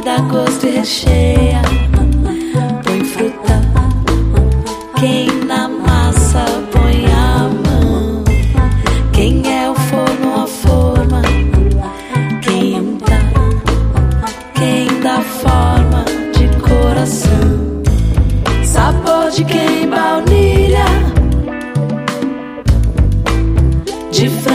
dá gosto e recheia. Põe fruta, quem na massa põe a mão. Quem é o forno, a forma, quem unta, quem dá forma de coração. Sabor de quem baunilha, de frango